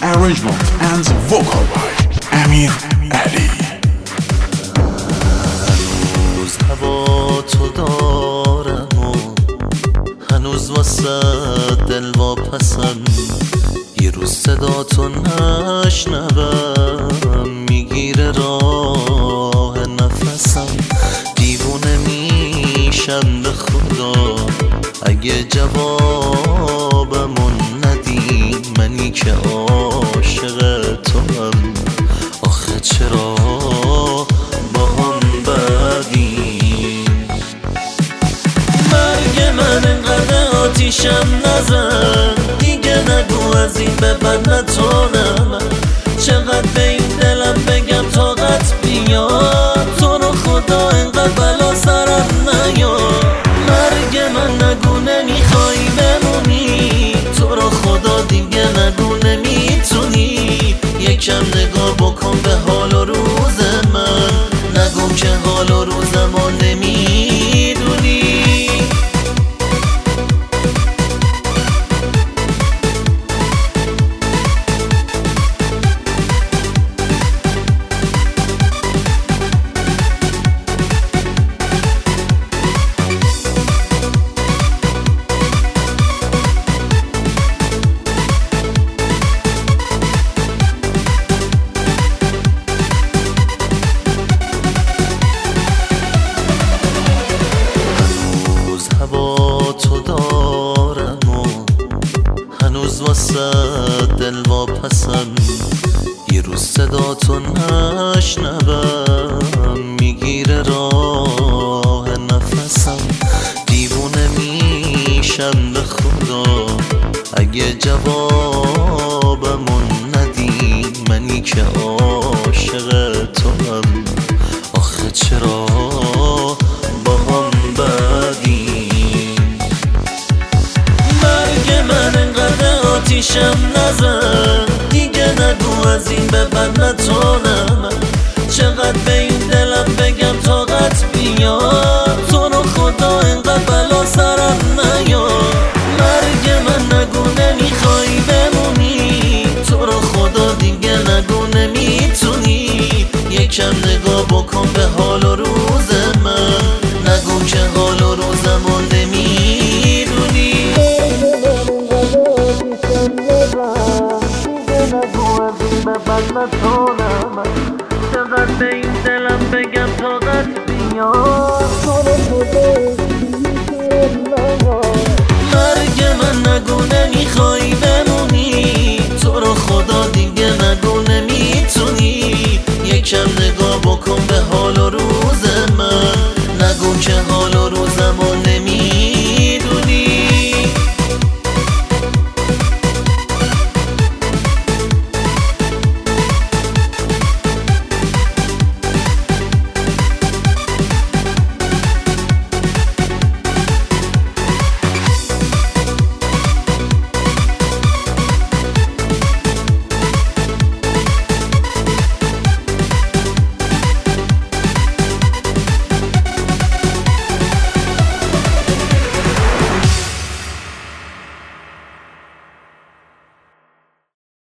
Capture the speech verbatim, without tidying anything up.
arrangement and vocal by امیر علی. هنوز هوا تو دارم و هنوز واسه دل واپسم، یه روز صدا تو نشنوم میگیره راه نفسم. دیوونه میشم به خدا اگه جوابمون ندی، منی که عاشق تو هم. آخه چرا با هم بدیم؟ مرگ من انقدر آتیشم نزن دیگه، نگو از این به بعد نتونم. چقدر به این دلم بگم طاقت بیاد، تو رو خدا انقدر بلا سرم نیار. مرگ من نگو نمیخوای بمونی، تو رو خدا دیگه نگو نمیتونی. یکم نگاه بکن به حال و روز من، نگو که حال و روزمو نمیدونی. تو دارم و هنوز واسه دل واپسم، یه روز صدا تو نشنوم میگیره راه نفسم. دیوونه میشم به خدا اگه جوابمون ندی، منی که عاشق تو هم. آخه چرا با هم بدیم؟ من انقدر آتیشم نزن دیگه، نگو از این به بعد نتونم. چقدر به این دلم بگم طاقت بیاد، تو رو خدا انقدر بلا سرم نیار. مرگ من نگو نمیخوای بمونی، تو رو خدا دیگه نگو نمیتونی. یکم نگاه بکن به حال و روز من، نگو که حال و روزمو نمیدونی. چقدر به این دلم بگم طاقت بیاد، مرگ من نگو نمیخوای بمونی، تو رو خدا دیگه نگو نمیتونی. یکم نگاه بکن به حال و روز